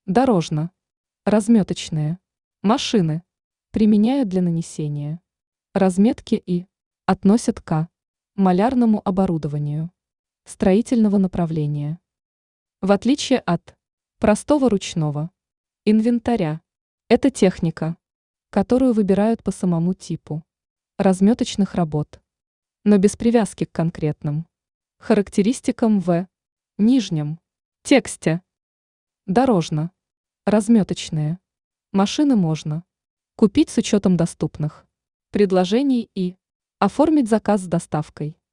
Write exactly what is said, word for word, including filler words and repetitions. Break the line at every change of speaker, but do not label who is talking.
Дорожно. Разметочные. Машины. Применяют для нанесения. Разметки и относят к малярному оборудованию строительного направления. В отличие от простого ручного инвентаря, это техника, которую выбирают по самому типу разметочных работ, но без привязки к конкретным характеристикам в нижнем тексте. Дорожно. Разметочные. Машины можно купить с учетом доступных предложений и оформить заказ с доставкой.